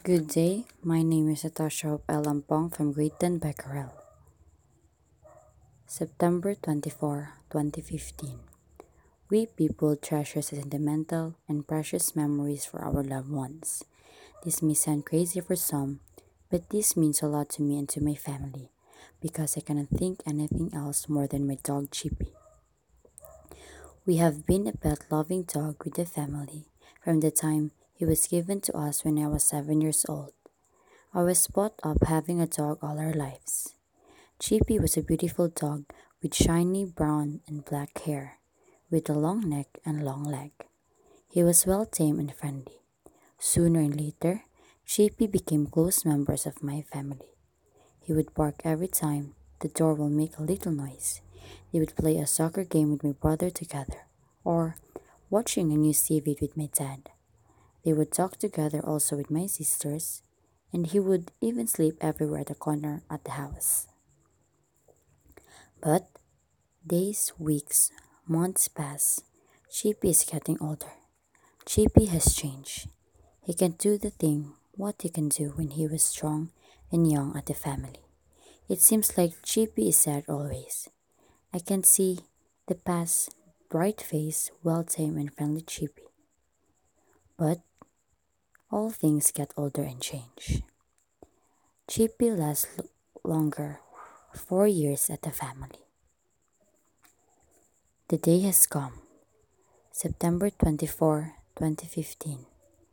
Good day, my name is Natasha Lampong from Grade 10 Becquerel. September 24, 2015. We people treasure sentimental and precious memories for our loved ones. This may sound crazy for some, but this means a lot to me and to my family because I cannot think anything else more than my dog Chippy. We have been a pet loving dog with the family from the time he was given to us when I was 7 years old. I was brought up having a dog all our lives. Chippy was a beautiful dog with shiny brown and black hair, with a long neck and long leg. He was well tamed and friendly. Sooner and later, Chippy became close members of my family. He would bark every time the door will make a little noise. They would play a soccer game with my brother together, or watching a news TV with my dad. They would talk together also with my sisters, and he would even sleep everywhere at the corner at the house. But days, weeks, months pass. Chippy is getting older. Chippy has changed. He can't do the thing what he can do when he was strong and young at the family. It seems like Chippy is sad always. I can see the past bright face, well tamed and friendly Chippy. But all things get older and change. Chippy lasts longer, 4 years at the family. The day has come. September 24, 2015,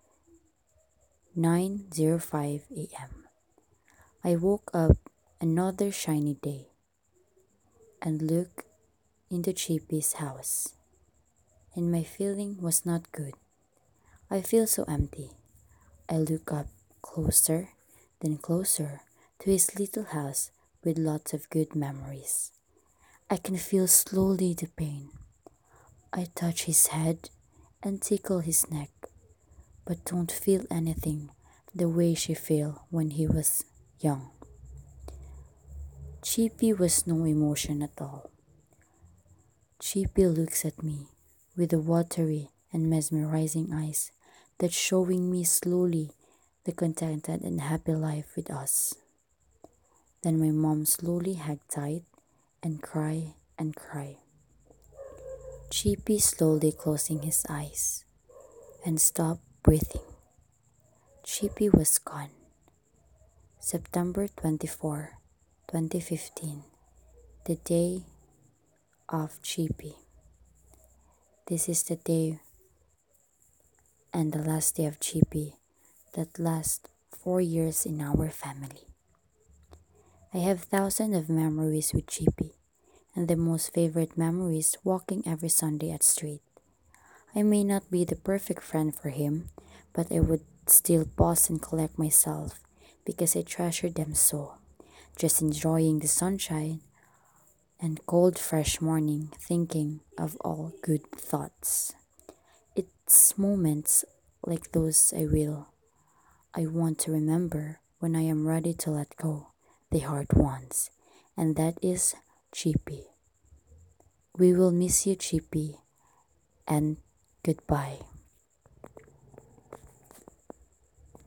9:05 a.m. I woke up another shiny day and looked into Chippy's house, and my feeling was not good. I feel so empty. I look up closer, then closer to his little house with lots of good memories. I can feel slowly the pain. I touch his head and tickle his neck, but don't feel anything the way she felt when he was young. Chippy was no emotion at all. Chippy looks at me with the watery and mesmerizing eyes that's showing me slowly the contented and happy life with us. Then my mom slowly hugged tight and cry and cry. Chippy slowly closing his eyes and stopped breathing. Chippy was gone. September 24, 2015, the day of Chippy. This is the day and the last day of Chippy that lasts 4 years in our family. I have thousands of memories with Chippy, and the most favorite memory is walking every Sunday at street. I may not be the perfect friend for him, but I would still pause and collect myself because I treasure them so. Just enjoying the sunshine and cold, fresh morning, thinking of all good thoughts. It's moments like those I want to remember when I am ready to let go the hard ones, and that is Chippy. We will miss you, Chippy, and goodbye.